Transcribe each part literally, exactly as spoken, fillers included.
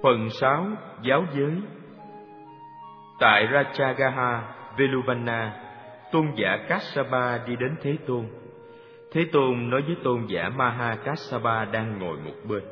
Phần sáu. Giáo giới. Tại Rajagaha, Veluvana, tôn giả Kassapa đi đến Thế Tôn. Thế Tôn nói với tôn giả Maha Kassapa đang ngồi một bên: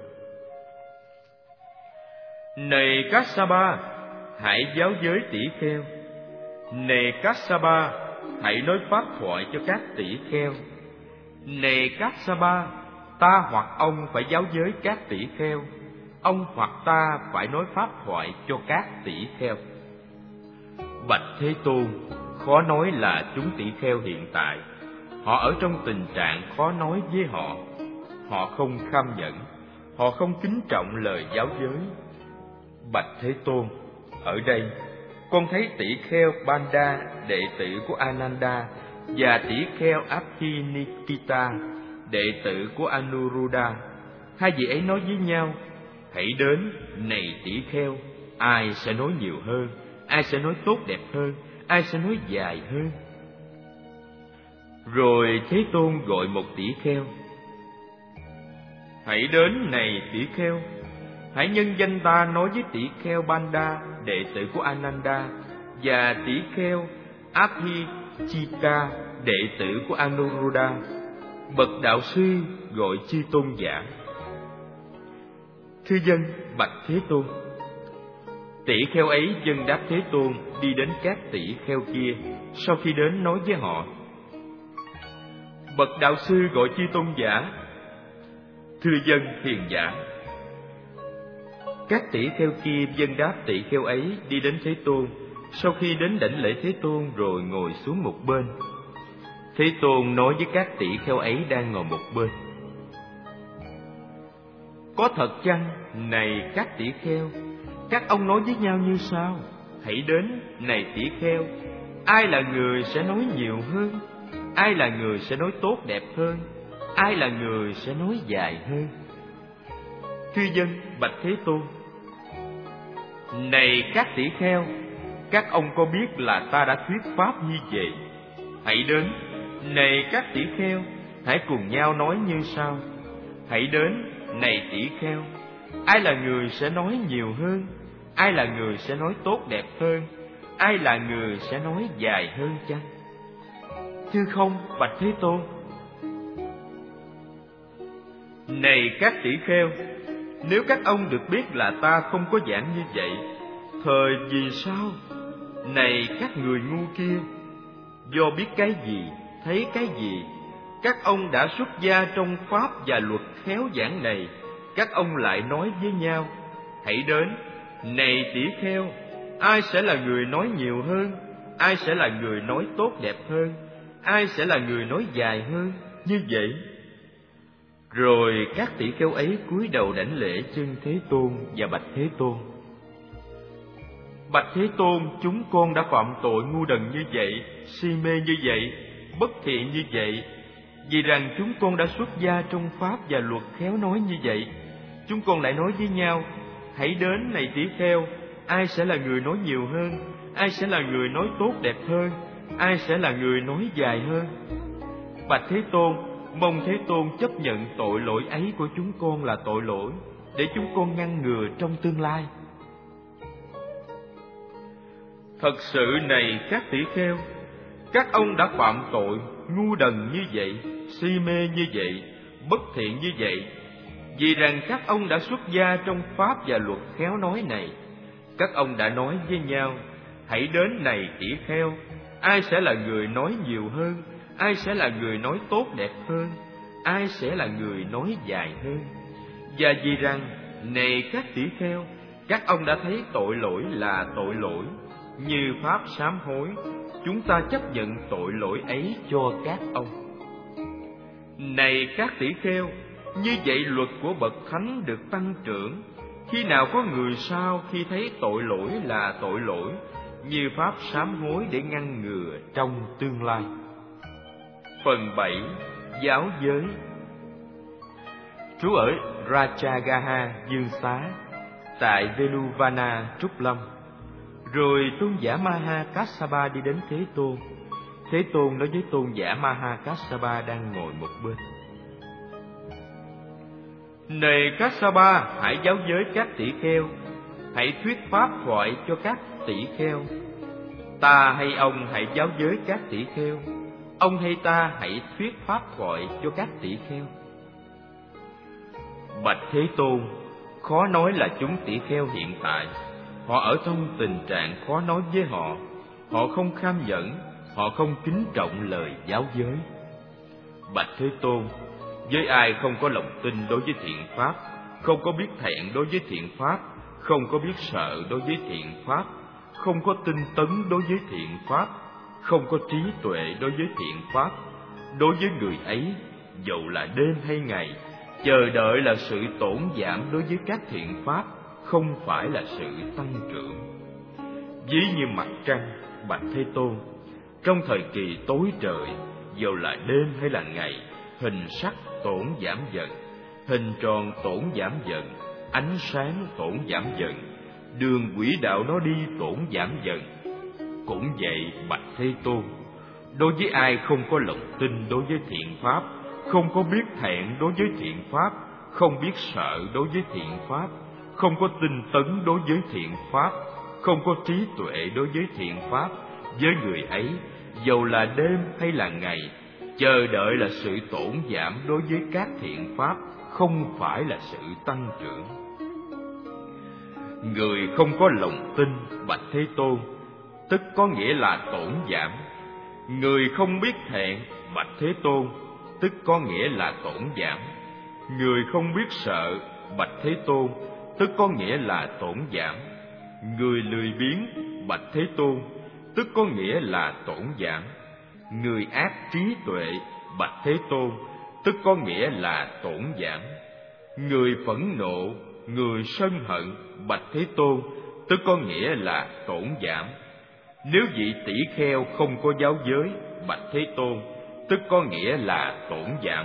Này Kassapa, hãy giáo giới tỷ kheo. Này Kassapa, hãy nói pháp thoại cho các tỷ kheo. Này Kassapa, ta hoặc ông phải giáo giới các tỷ kheo. Ông hoặc ta phải nói pháp thoại cho các tỷ kheo. Bạch Thế Tôn, khó nói là chúng tỷ kheo hiện tại. Họ ở trong tình trạng khó nói với họ. Họ không kham nhẫn, họ không kính trọng lời giáo giới. Bạch Thế Tôn, ở đây con thấy tỷ kheo Banda, đệ tử của Ananda, và tỷ kheo Abhinikita, đệ tử của Anuruddha. Hai vị ấy nói với nhau: Hãy đến, này tỷ kheo, ai sẽ nói nhiều hơn, ai sẽ nói tốt đẹp hơn, ai sẽ nói dài hơn. Rồi Thế Tôn gọi một tỷ kheo: Hãy đến, này tỷ kheo, hãy nhân danh ta nói với tỷ kheo Banda, đệ tử của Ananda, và tỷ kheo Abhichika, đệ tử của Anuruddha. Bậc đạo sư gọi chư tôn giả: Thưa dân, bạch Thế Tôn. Tỷ kheo ấy dân đáp Thế Tôn, đi đến các tỷ kheo kia. Sau khi đến nói với họ: Bậc đạo sư gọi chư tôn giả: Thưa dân hiền giả. Các tỷ kheo kia dân đáp tỷ kheo ấy, đi đến Thế Tôn. Sau khi đến đảnh lễ Thế Tôn rồi ngồi xuống một bên. Thế Tôn nói với các tỷ kheo ấy đang ngồi một bên: Có thật chăng, này các tỷ kheo, các ông nói với nhau như sau: Hãy đến, này tỷ kheo, ai là người sẽ nói nhiều hơn, ai là người sẽ nói tốt đẹp hơn, ai là người sẽ nói dài hơn. Thưa dân, bạch Thế Tôn. Này các tỷ kheo, các ông có biết là ta đã thuyết pháp như vậy? Hãy đến, này các tỷ kheo, hãy cùng nhau nói như sau: Hãy đến, này tỷ kheo, ai là người sẽ nói nhiều hơn, ai là người sẽ nói tốt đẹp hơn, ai là người sẽ nói dài hơn chăng? Thưa không, bạch Thế Tôn. Này các tỷ kheo, nếu các ông được biết là ta không có giảng như vậy, thời vì sao? Này các người ngu kia, do biết cái gì, thấy cái gì, các ông đã xuất gia trong pháp và luật khéo giảng này, các ông lại nói với nhau: Hãy đến, này tỷ kheo, ai sẽ là người nói nhiều hơn, ai sẽ là người nói tốt đẹp hơn, ai sẽ là người nói dài hơn, như vậy. Rồi các tỷ kheo ấy cúi đầu đảnh lễ chân Thế Tôn và bạch Thế Tôn: Bạch Thế Tôn, chúng con đã phạm tội ngu đần như vậy, si mê như vậy, bất thiện như vậy, vì rằng chúng con đã xuất gia trong pháp và luật khéo nói như vậy. Chúng con lại nói với nhau: Hãy đến, này tỷ kheo, ai sẽ là người nói nhiều hơn, ai sẽ là người nói tốt đẹp hơn, ai sẽ là người nói dài hơn. Bạch Thế Tôn, mong Thế Tôn chấp nhận tội lỗi ấy của chúng con là tội lỗi, để chúng con ngăn ngừa trong tương lai. Thật sự này các tỷ kheo, các ông đã phạm tội ngu đần như vậy, si mê như vậy, bất thiện như vậy, vì rằng các ông đã xuất gia trong pháp và luật khéo nói này. Các ông đã nói với nhau: Hãy đến, này tỷ kheo, ai sẽ là người nói nhiều hơn, ai sẽ là người nói tốt đẹp hơn, ai sẽ là người nói dài hơn. Và vì rằng, này các tỷ kheo, các ông đã thấy tội lỗi là tội lỗi, như pháp sám hối, chúng ta chấp nhận tội lỗi ấy cho các ông. Này các tỷ kheo, như vậy luật của bậc thánh được tăng trưởng. Khi nào có người sau khi thấy tội lỗi là tội lỗi, như pháp sám hối để ngăn ngừa trong tương lai. Phần bảy. Giáo giới. Trú ở Rajagaha Dương Xá, tại Veluvana Trúc Lâm. Rồi tôn giả Maha Kassapa đi đến Thế Tôn. Thế Tôn nói với tôn giả Maha Kassapa đang ngồi một bên: Này Kassapa, hãy giáo giới các tỷ kheo. hãy thuyết pháp thoại cho các tỷ kheo. Ta hay ông hãy giáo giới các tỷ kheo, ông hay ta hãy thuyết pháp thoại cho các tỷ kheo. Bạch Thế Tôn, khó nói là chúng tỷ kheo hiện tại. Họ ở trong tình trạng khó nói với họ. Họ không kham nhẫn, họ không kính trọng lời giáo giới. Bạch Thế Tôn, với ai không có lòng tin đối với thiện pháp, không có biết thẹn đối với thiện pháp, không có biết sợ đối với thiện pháp, không có tinh tấn đối với thiện pháp, không có trí tuệ đối với thiện pháp, đối với người ấy, dầu là đêm hay ngày, chờ đợi là sự tổn giảm đối với các thiện pháp, không phải là sự tăng trưởng. Ví như mặt trăng, Bạch Thế Tôn, trong thời kỳ tối trời, dầu là đêm hay là ngày, hình sắc tổn giảm dần, hình tròn tổn giảm dần, ánh sáng tổn giảm dần, đường quỹ đạo nó đi tổn giảm dần. Cũng vậy, Bạch Thế Tôn, đối với ai không có lòng tin đối với thiện pháp, không có biết thẹn đối với thiện pháp, không biết sợ đối với thiện pháp, không có tinh tấn đối với thiện pháp, không có trí tuệ đối với thiện pháp, với người ấy, dầu là đêm hay là ngày, chờ đợi là sự tổn giảm đối với các thiện pháp, không phải là sự tăng trưởng. Người không có lòng tin, Bạch Thế Tôn, tức có nghĩa là tổn giảm. Người không biết thẹn, Bạch Thế Tôn, tức có nghĩa là tổn giảm. Người không biết sợ, Bạch Thế Tôn, tức có nghĩa là tổn giảm. Người lười biếng, Bạch Thế Tôn, tức có nghĩa là tổn giảm. Người ác trí tuệ, Bạch Thế Tôn, tức có nghĩa là tổn giảm. Người phẫn nộ, người sân hận, Bạch Thế Tôn, tức có nghĩa là tổn giảm. Nếu vị tỷ kheo không có giáo giới, Bạch Thế Tôn, tức có nghĩa là tổn giảm.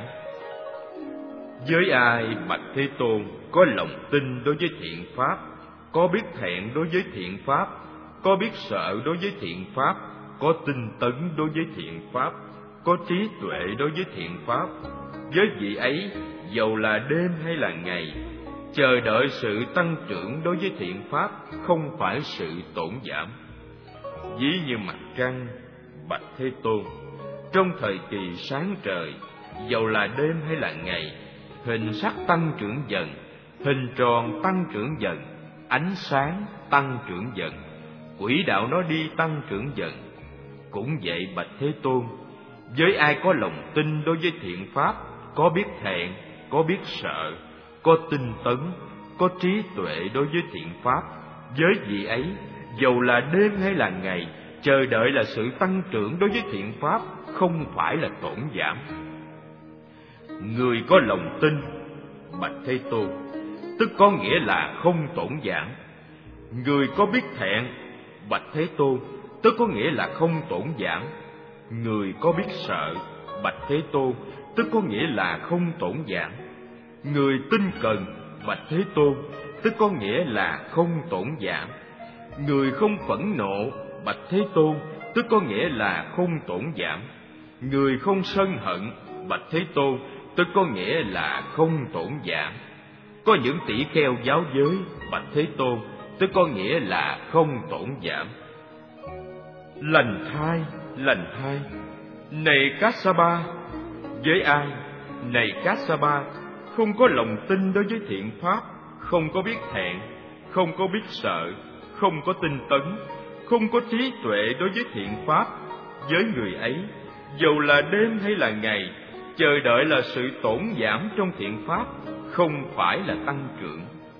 Với ai, Bạch Thế Tôn, có lòng tin đối với thiện pháp, có biết thẹn đối với thiện pháp, có biết sợ đối với thiện pháp, có tinh tấn đối với thiện pháp, có trí tuệ đối với thiện pháp, với vị ấy, dầu là đêm hay là ngày, chờ đợi sự tăng trưởng đối với thiện pháp, không phải sự tổn giảm. Ví như mặt trăng, Bạch Thế Tôn, trong thời kỳ sáng trời, dầu là đêm hay là ngày, hình sắc tăng trưởng dần, hình tròn tăng trưởng dần, ánh sáng tăng trưởng dần, quỹ đạo nó đi tăng trưởng dần. Cũng vậy, Bạch Thế Tôn, với ai có lòng tin đối với thiện pháp, có biết thẹn, có biết sợ, có tinh tấn, có trí tuệ đối với thiện pháp, với vị ấy, dầu là đêm hay là ngày, chờ đợi là sự tăng trưởng đối với thiện pháp, không phải là tổn giảm. Người có lòng tin, Bạch Thế Tôn, tức có nghĩa là không tổn giảm. Người có biết thẹn, Bạch Thế Tôn, tức có nghĩa là không tổn giảm. Người có biết sợ, Bạch Thế Tôn, tức có nghĩa là không tổn giảm. Người tinh cần, Bạch Thế Tôn, tức có nghĩa là không tổn giảm. Người không phẫn nộ, Bạch Thế Tôn, tức có nghĩa là không tổn giảm. Người không sân hận, Bạch Thế Tôn, tức có nghĩa là không tổn giảm. Có những tỷ kheo giáo giới, Bạch Thế Tôn, tức có nghĩa là không tổn giảm. Lành thai, lành thai, này Kassapa, với ai, này Kassapa, không có lòng tin đối với thiện pháp, không có biết thẹn, không có biết sợ, không có tinh tấn, không có trí tuệ đối với thiện pháp, với người ấy, dầu là đêm hay là ngày, chờ đợi là sự tổn giảm trong thiện pháp, không phải là tăng trưởng.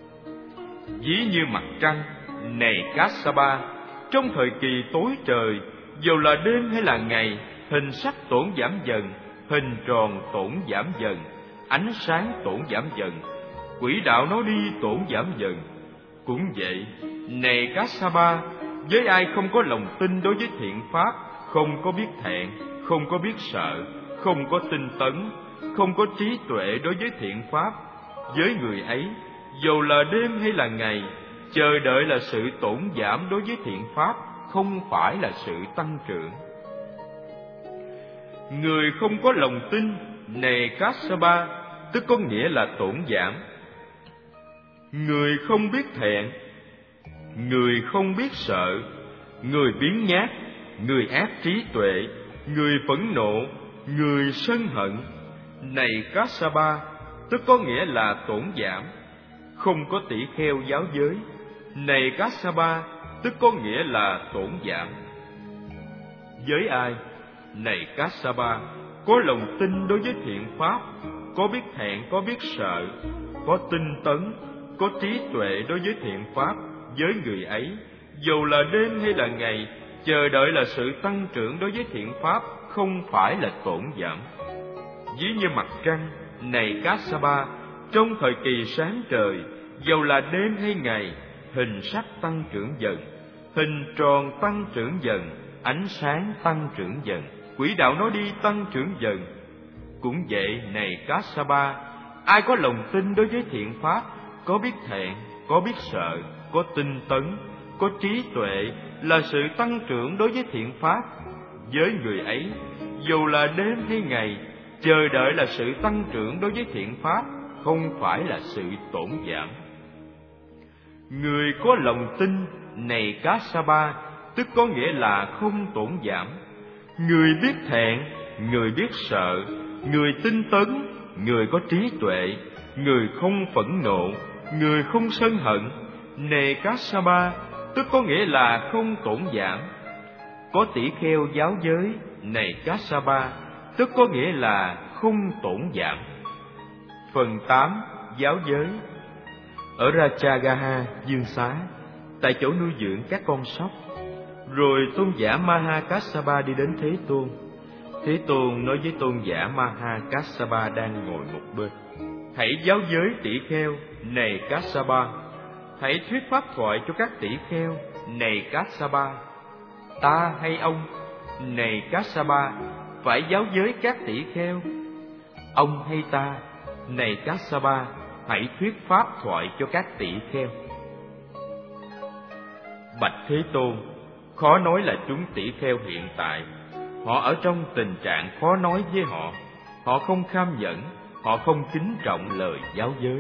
Ví như mặt trăng, này Kassapa, trong thời kỳ tối trời, dầu là đêm hay là ngày, hình sắc tổn giảm dần, hình tròn tổn giảm dần, ánh sáng tổn giảm dần, quỹ đạo nó đi tổn giảm dần. Cũng vậy, này Kassapa, với ai không có lòng tin đối với thiện pháp, không có biết thẹn, không có biết sợ, không có tinh tấn, không có trí tuệ đối với thiện pháp, với người ấy, dầu là đêm hay là ngày, chờ đợi là sự tổn giảm đối với thiện pháp, không phải là sự tăng trưởng. Người không có lòng tin, này Kassapa, tức có nghĩa là tổn giảm. Người không biết thẹn, người không biết sợ, người biếng nhác, người ác trí tuệ, người phẫn nộ, người sân hận. Này Kassapa, tức có nghĩa là tổn giảm. Không có tỷ kheo giáo giới. Này Kassapa, tức có nghĩa là tổn giảm. Với ai? Này Kassapa, có lòng tin đối với thiện pháp, có biết thẹn, có biết sợ, có tinh tấn, có trí tuệ đối với thiện pháp, với người ấy, dù là đêm hay là ngày, chờ đợi là sự tăng trưởng đối với thiện pháp, không phải là tổn giảm. Ví như mặt trăng, này Kassapa, trong thời kỳ sáng trời, dầu là đêm hay ngày, hình sắc tăng trưởng dần, hình tròn tăng trưởng dần, ánh sáng tăng trưởng dần, quỹ đạo nó đi tăng trưởng dần. Cũng vậy, này Kassapa, ai có lòng tin đối với thiện pháp, có biết thẹn, có biết sợ, có tinh tấn, có trí tuệ, là sự tăng trưởng đối với thiện pháp. Với người ấy, dù là đêm hay ngày, chờ đợi là sự tăng trưởng đối với thiện pháp, không phải là sự tổn giảm. Người có lòng tin, này Kassapa, tức có nghĩa là không tổn giảm. Người biết thẹn, người biết sợ, người tinh tấn, người có trí tuệ, người không phẫn nộ, người không sân hận. Này Kassapa, tức có nghĩa là không tổn giảm. Có tỷ kheo giáo giới, này Kassapa, tức có nghĩa là không tổn giảm. Phần tám. Giáo giới. Ở Rajagaha, Dương Xá, tại chỗ nuôi dưỡng các con sóc, rồi tôn giả Mahakassapa đi đến Thế Tôn. Thế Tôn nói với tôn giả Mahakassapa đang ngồi một bên: hãy giáo giới tỷ kheo, này Kassapa. Hãy thuyết pháp thoại cho các tỷ kheo, này Kassapa. Ta hay ông, này Kassapa, phải giáo giới các tỷ kheo? Ông hay ta, này Kassapa, hãy thuyết pháp thoại cho các tỷ kheo. Bạch Thế Tôn, khó nói là chúng tỷ kheo hiện tại. Họ ở trong tình trạng khó nói với họ. Họ không kham nhẫn, họ không kính trọng lời giáo giới.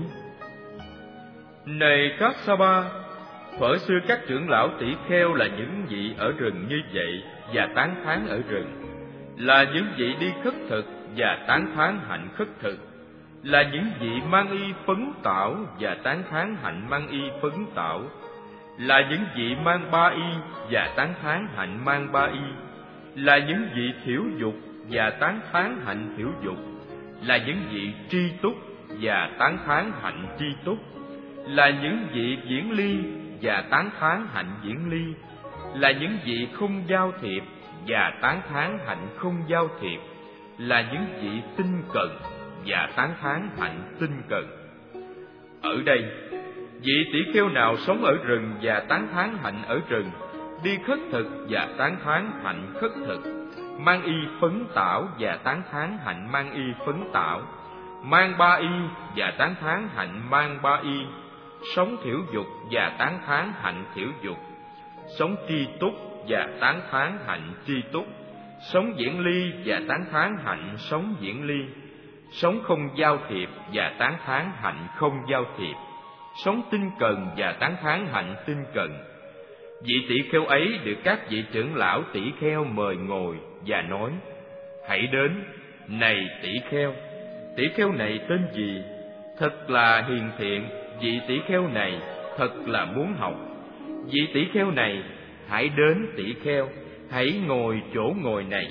Này Kassapa, thuở xưa các trưởng lão tỷ kheo là những vị ở rừng như vậy và tán thán ở rừng, là những vị đi khất thực và tán thán hạnh khất thực, là những vị mang y phấn tảo và tán thán hạnh mang y phấn tảo, là những vị mang ba y và tán thán hạnh mang ba y, là những vị thiểu dục và tán thán hạnh thiểu dục, là những vị tri túc và tán thán hạnh tri túc, là những vị viễn ly và tán thán hạnh viễn ly, là những vị không giao thiệp và tán thán hạnh không giao thiệp, là những vị tinh cần và tán thán hạnh tinh cần. Ở đây, vị tỷ kheo nào sống ở rừng và tán thán hạnh ở rừng, đi khất thực và tán thán hạnh khất thực, mang y phấn tảo và tán thán hạnh mang y phấn tảo, mang ba y và tán thán hạnh mang ba y, sống thiểu dục và tán thán hạnh thiểu dục, sống tri túc và tán thán hạnh tri túc, sống viễn ly và tán thán hạnh sống viễn ly, sống không giao thiệp và tán thán hạnh không giao thiệp, sống tinh cần và tán thán hạnh tinh cần. Vị tỷ kheo ấy được các vị trưởng lão tỷ kheo mời ngồi và nói: hãy đến, này tỷ kheo. Tỷ kheo này tên gì? Thật là hiền thiện. Vị tỷ kheo này thật là muốn học. Vị tỷ kheo này, hãy đến tỷ kheo, hãy ngồi chỗ ngồi này.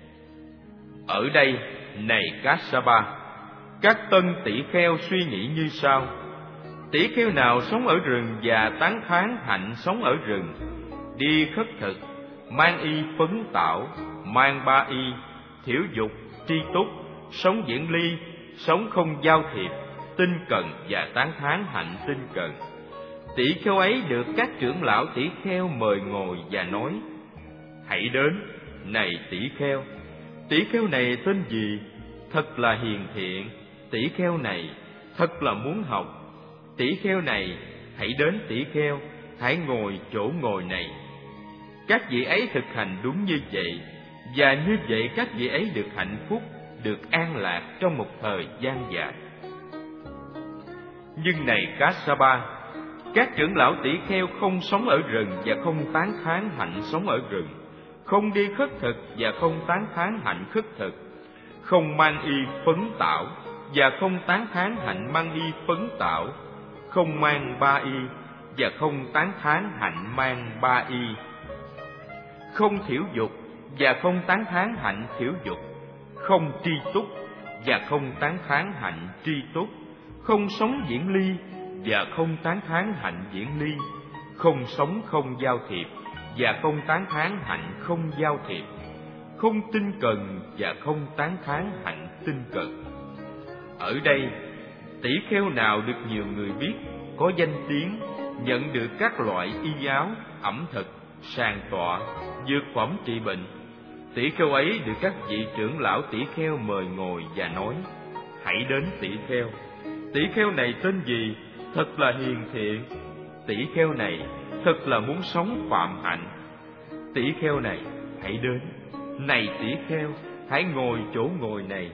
Ở đây, này Kassapa, các tân tỷ kheo suy nghĩ như sau: tỷ kheo nào sống ở rừng và tán thán hạnh sống ở rừng, đi khất thực, mang y phấn tảo, mang ba y, thiểu dục, tri túc, sống viễn ly, sống không giao thiệp, tinh cần và tán thán hạnh tinh cần. Tỷ kheo ấy được các trưởng lão tỷ kheo mời ngồi và nói: hãy đến, này tỷ kheo. Tỷ kheo này tên gì? Thật là hiền thiện. Tỷ kheo này thật là muốn học. Tỷ kheo này, hãy đến tỷ kheo, hãy ngồi chỗ ngồi này. Các vị ấy thực hành đúng như vậy, và như vậy các vị ấy được hạnh phúc, được an lạc trong một thời gian dài. Nhưng này Kassapa, Các trưởng lão tỷ kheo không sống ở rừng và không tán thán hạnh sống ở rừng, không đi khất thực và không tán thán hạnh khất thực, không mang y phấn tảo và không tán thán hạnh mang y phấn tảo, không mang ba y và không tán thán hạnh mang ba y, không thiểu dục và không tán thán hạnh thiểu dục, không tri túc và không tán thán hạnh tri túc, không sống viễn ly và không tán thán hạnh viễn ly, không sống không giao thiệp và không tán thán hạnh không giao thiệp, không tinh cần và không tán thán hạnh tinh cần. Ở đây, tỷ kheo nào được nhiều người biết, có danh tiếng, nhận được các loại y áo, ẩm thực, sàng tọa, dược phẩm trị bệnh, tỷ kheo ấy được các vị trưởng lão tỷ kheo mời ngồi và nói: hãy đến tỷ kheo. Tỷ kheo này tên gì? Thật là hiền thiện. Tỷ kheo này thật là muốn sống phạm hạnh. Tỷ kheo này hãy đến. Này tỷ kheo, hãy ngồi chỗ ngồi này.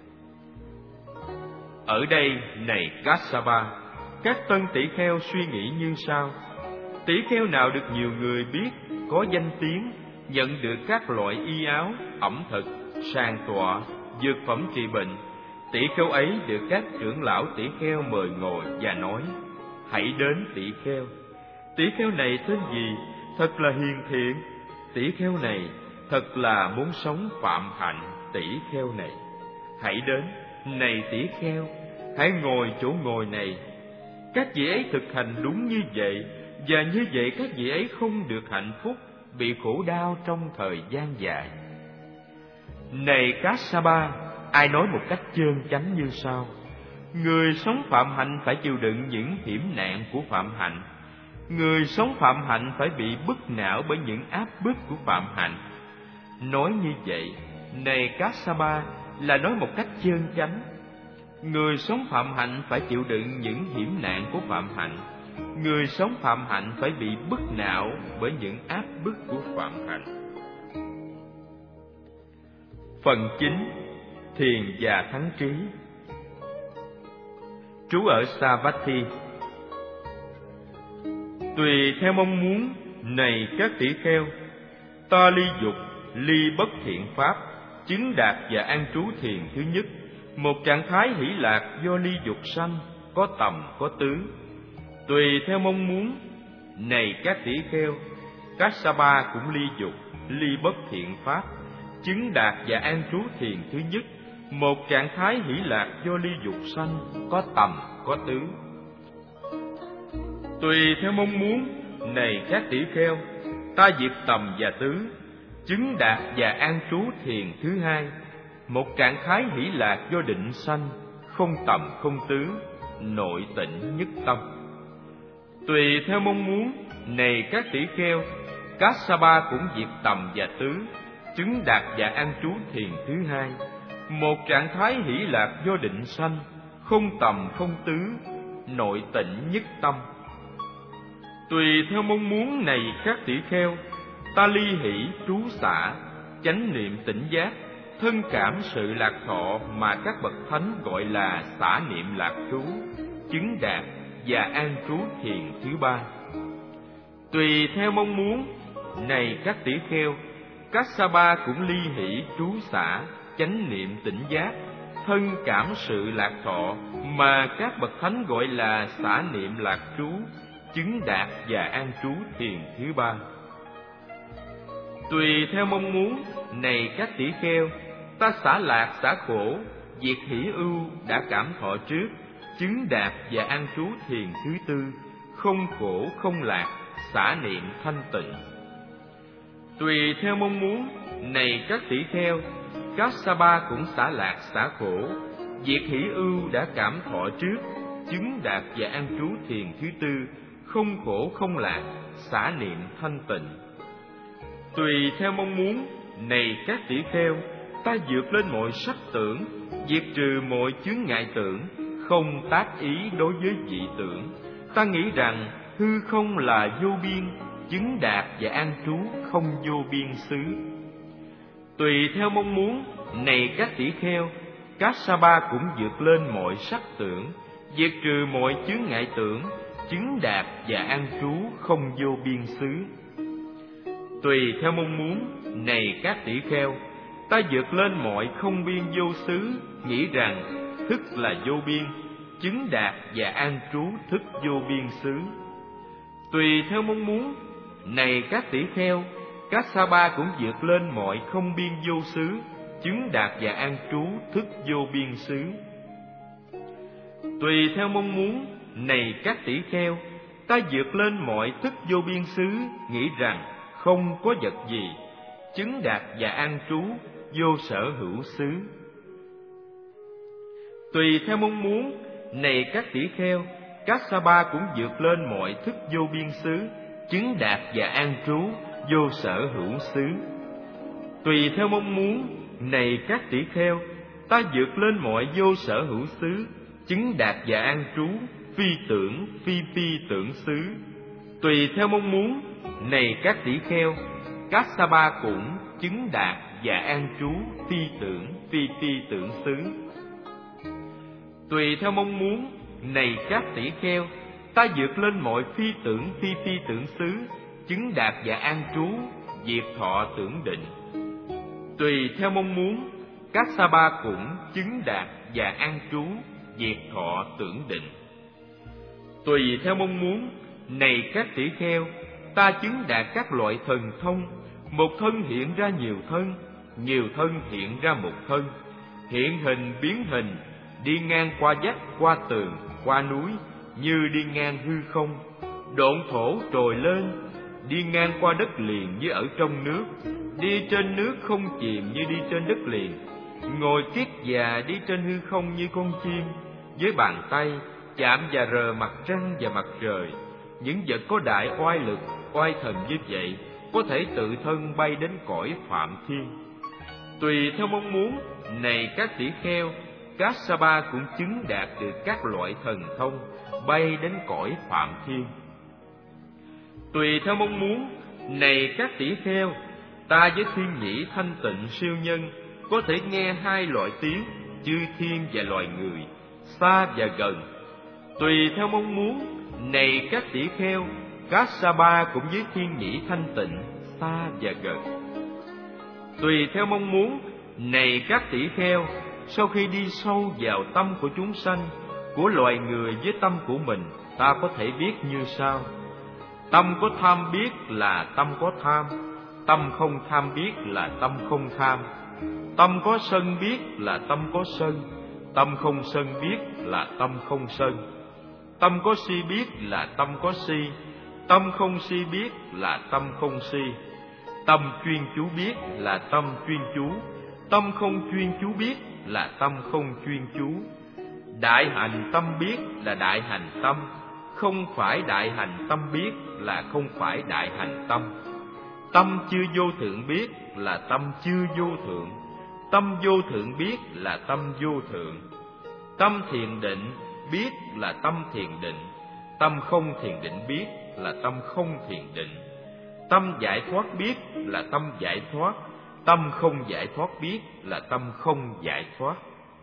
Ở đây, này Kassapa, các tân tỷ kheo suy nghĩ như sau: tỷ kheo nào được nhiều người biết, có danh tiếng, nhận được các loại y áo, ẩm thực, sàng tọa, dược phẩm trị bệnh, tỷ kheo ấy được các trưởng lão tỷ kheo mời ngồi và nói: hãy đến tỷ kheo. Tỷ kheo này tên gì? Thật là hiền thiện. Tỷ kheo này thật là muốn sống phạm hạnh. Tỷ kheo này hãy đến. Này tỷ kheo, hãy ngồi chỗ ngồi này. Các vị ấy thực hành đúng như vậy, và như vậy các vị ấy không được hạnh phúc, bị khổ đau trong thời gian dài. Này Kassapa, ai nói một cách trơn chánh như sau: người sống phạm hạnh phải chịu đựng những hiểm nạn của phạm hạnh. Người sống phạm hạnh phải bị bức não bởi những áp bức của phạm hạnh. Nói như vậy, này Kassapa, là nói một cách trơn chánh. Người sống phạm hạnh phải chịu đựng những hiểm nạn của phạm hạnh. Người sống phạm hạnh phải bị bức não bởi những áp bức của phạm hạnh. Phần chín. Thiền và thắng trí. Trú ở Savatthi. Tùy theo mong muốn, này các tỷ kheo, ta ly dục, ly bất thiện pháp, chứng đạt và an trú thiền thứ nhất, một trạng thái hỷ lạc do ly dục sanh, có tầm có tứ. Tùy theo mong muốn, này các tỷ kheo, Kassapa cũng ly dục, ly bất thiện pháp, chứng đạt và an trú thiền thứ nhất, một trạng thái hỷ lạc do ly dục sanh, có tầm có tứ. Tùy theo mong muốn, này các tỷ kheo, ta diệt tầm và tứ, chứng đạt và an trú thiền thứ hai, một trạng thái hỷ lạc do định sanh, không tầm không tứ, nội tịnh nhất tâm. Tùy theo mong muốn, này các tỷ kheo, Kassapa cũng diệt tầm và tứ, chứng đạt và an trú thiền thứ hai, một trạng thái hỷ lạc do định sanh, không tầm không tứ, nội tịnh nhất tâm. Tùy theo mong muốn, này các tỷ kheo, ta ly hỷ trú xả, chánh niệm tỉnh giác, thân cảm sự lạc thọ mà các bậc thánh gọi là xả niệm lạc trú, chứng đạt và an trú thiền thứ ba. Tùy theo mong muốn, này các tỷ kheo, Kassapa cũng ly hỷ trú xả, chánh niệm tỉnh giác, thân cảm sự lạc thọ mà các bậc thánh gọi là xả niệm lạc trú, chứng đạt và an trú thiền thứ ba. Tùy theo mong muốn, này các tỷ kheo, ta xả lạc xả khổ, diệt hỷ ưu đã cảm thọ trước, chứng đạt và an trú thiền thứ tư, không khổ không lạc, xả niệm thanh tịnh. Tùy theo mong muốn, này các tỷ kheo, Kassapa cũng xả lạc xả khổ, diệt hỷ ưu đã cảm thọ trước, chứng đạt và an trú thiền thứ tư, không khổ không lạc, xả niệm thanh tịnh. Tùy theo mong muốn, này các tỷ kheo, ta vượt lên mọi sắc tưởng, diệt trừ mọi chướng ngại tưởng, không tác ý đối với dị tưởng. Ta nghĩ rằng hư không là vô biên, chứng đạt và an trú không vô biên xứ. Tùy theo mong muốn, này các tỷ kheo, Kassapa cũng vượt lên mọi sắc tưởng, diệt trừ mọi chướng ngại tưởng, chứng đạt và an trú không vô biên xứ. Tùy theo mong muốn, này các tỷ kheo, ta vượt lên mọi không biên vô xứ, nghĩ rằng thức là vô biên, chứng đạt và an trú thức vô biên xứ. Tùy theo mong muốn, này các tỷ kheo, Kassapa cũng vượt lên mọi không biên vô xứ, chứng đạt và an trú thức vô biên xứ. Tùy theo mong muốn, này các tỷ kheo, ta vượt lên mọi thức vô biên xứ, nghĩ rằng không có vật gì, chứng đạt và an trú vô sở hữu xứ. Tùy theo mong muốn, này các tỷ kheo, Kassapa cũng vượt lên mọi thức vô biên xứ, chứng đạt và an trú vô sở hữu xứ. Tùy theo mong muốn, này các tỷ kheo, ta vượt lên mọi vô sở hữu xứ, chứng đạt và an trú phi tưởng phi phi tưởng xứ. Tùy theo mong muốn, này các tỷ kheo, Kassapa cũng chứng đạt và an trú phi tưởng phi phi tưởng xứ. Tùy theo mong muốn, này các tỷ kheo, ta vượt lên mọi phi tưởng phi phi tưởng xứ, chứng đạt và an trú diệt thọ tưởng định. Tùy theo mong muốn, Kassapa cũng chứng đạt và an trú diệt thọ tưởng định. Tùy theo mong muốn, này các tỷ kheo, ta chứng đạt các loại thần thông, một thân hiện ra nhiều thân, nhiều thân hiện ra một thân, hiện hình biến hình, đi ngang qua vách, qua tường, qua núi, như đi ngang hư không, độn thổ trồi lên, đi ngang qua đất liền như ở trong nước, đi trên nước không chìm như đi trên đất liền, ngồi kiết già đi trên hư không như con chim, với bàn tay chạm và rờ mặt trăng và mặt trời. Những vật có đại oai lực, oai thần như vậy có thể tự thân bay đến cõi phạm thiên. Tùy theo mong muốn, này các tỷ kheo, Kassapa cũng chứng đạt được các loại thần thông, bay đến cõi phạm thiên. Tùy theo mong muốn, này các tỷ kheo, ta với thiên nhĩ thanh tịnh siêu nhân có thể nghe hai loại tiếng, chư thiên và loài người, xa và gần. Tùy theo mong muốn, này các tỷ kheo, Kassapa cũng với thiên nhĩ thanh tịnh, xa và gần. Tùy theo mong muốn, này các tỷ kheo, sau khi đi sâu vào tâm của chúng sanh, của loài người với tâm của mình, ta có thể biết như sau: tâm có tham biết là tâm có tham, tâm không tham biết là tâm không tham, tâm có sân biết là tâm có sân, tâm không sân biết là tâm không sân, tâm có si biết là tâm có si, tâm không si biết là tâm không si, tâm chuyên chú biết là tâm chuyên chú, tâm không chuyên chú biết là tâm không chuyên chú. Đại hành tâm biết là đại hành tâm, không phải đại hành tâm biết là không phải đại hành tâm. Tâm chưa vô thượng biết là tâm chưa vô thượng, tâm vô thượng biết là tâm vô thượng. Tâm thiền định biết là tâm thiền định, tâm không thiền định biết là tâm không thiền định. Tâm giải thoát biết là tâm giải thoát, tâm không giải thoát biết là tâm không giải thoát.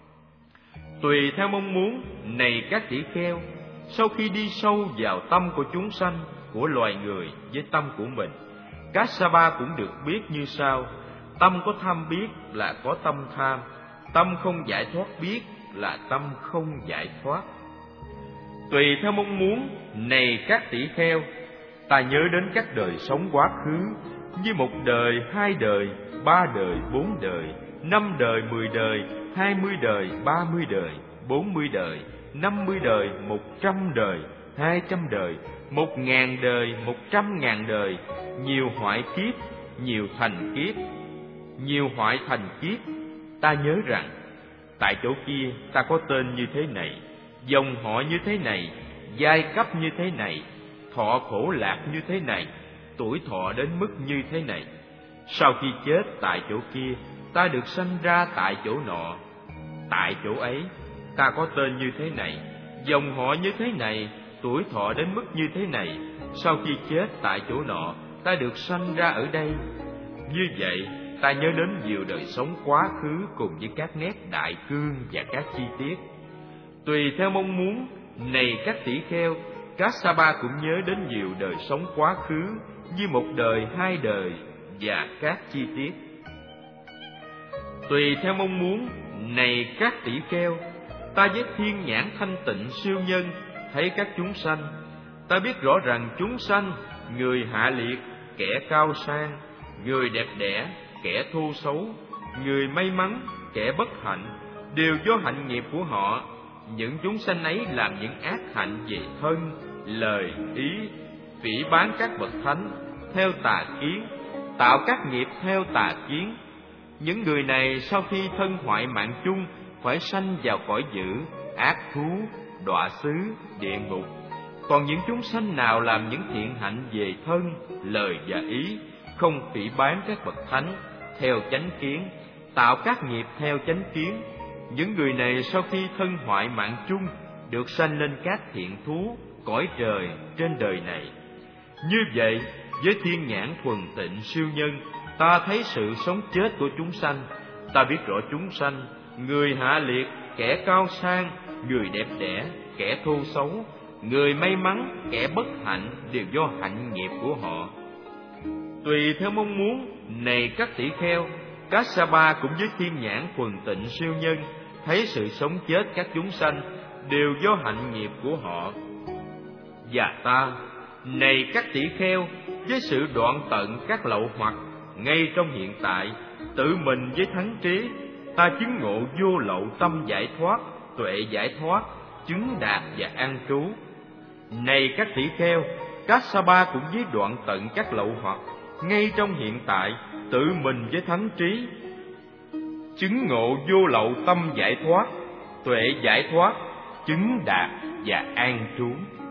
Tùy theo mong muốn, này các tỷ kheo, sau khi đi sâu vào tâm của chúng sanh, của loài người với tâm của mình, Kassapa cũng được biết như sau: tâm có tham biết là có tâm tham, tâm không giải thoát biết là tâm không giải thoát. Tùy theo mong muốn, này các tỷ kheo, ta nhớ đến các đời sống quá khứ, như một đời, hai đời, ba đời, bốn đời, năm đời, mười đời, hai mươi đời, ba mươi đời, bốn mươi đời, năm mươi đời, một trăm đời, hai trăm đời, một ngàn đời, một trăm ngàn đời, nhiều hoại kiếp, nhiều thành kiếp, nhiều hoại thành kiếp. Ta nhớ rằng tại chỗ kia ta có tên như thế này, dòng họ như thế này, giai cấp như thế này, thọ khổ lạc như thế này, tuổi thọ đến mức như thế này. Sau khi chết tại chỗ kia, ta được sanh ra tại chỗ nọ. Tại chỗ ấy, ta có tên như thế này, dòng họ như thế này, tuổi thọ đến mức như thế này. Sau khi chết tại chỗ nọ, ta được sanh ra ở đây. Như vậy, ta nhớ đến nhiều đời sống quá khứ cùng với các nét đại cương và các chi tiết. Tùy theo mong muốn, này các tỷ kheo, Kassapa cũng nhớ đến nhiều đời sống quá khứ, như một đời, hai đời và các chi tiết. Tùy theo mong muốn, này các tỷ kheo, ta với thiên nhãn thanh tịnh siêu nhân thấy các chúng sanh. Ta biết rõ rằng chúng sanh, người hạ liệt, kẻ cao sang, người đẹp đẽ, kẻ thô xấu, người may mắn, kẻ bất hạnh, đều do hạnh nghiệp của họ. Những chúng sanh ấy làm những ác hạnh về thân, lời, ý, phỉ báng các bậc thánh theo tà kiến, tạo các nghiệp theo tà kiến. Những người này sau khi thân hoại mạng chung phải sanh vào cõi dữ, ác thú, đọa xứ, địa ngục. Còn những chúng sanh nào làm những thiện hạnh về thân, lời và ý, không phỉ báng các bậc thánh theo chánh kiến, tạo các nghiệp theo chánh kiến, những người này sau khi thân hoại mạng chung được sanh lên các thiện thú, cõi trời trên đời này. Như vậy, với thiên nhãn thuần tịnh siêu nhân, ta thấy sự sống chết của chúng sanh. Ta biết rõ chúng sanh, người hạ liệt, kẻ cao sang, người đẹp đẽ, kẻ thô xấu, người may mắn, kẻ bất hạnh, đều do hạnh nghiệp của họ. Tùy theo mong muốn, này các tỷ kheo, Kassapa cũng với thiên nhãn thuần tịnh siêu nhân thấy sự sống chết các chúng sanh đều do hạnh nghiệp của họ. Và ta, này các tỷ kheo, với sự đoạn tận các lậu hoặc ngay trong hiện tại, tự mình với thắng trí, ta chứng ngộ vô lậu tâm giải thoát, tuệ giải thoát, chứng đạt và an trú. Này các tỷ kheo, Kassapa cũng với đoạn tận các lậu hoặc ngay trong hiện tại, tự mình với thánh trí, chứng ngộ vô lậu tâm giải thoát, tuệ giải thoát, chứng đạt và an trú.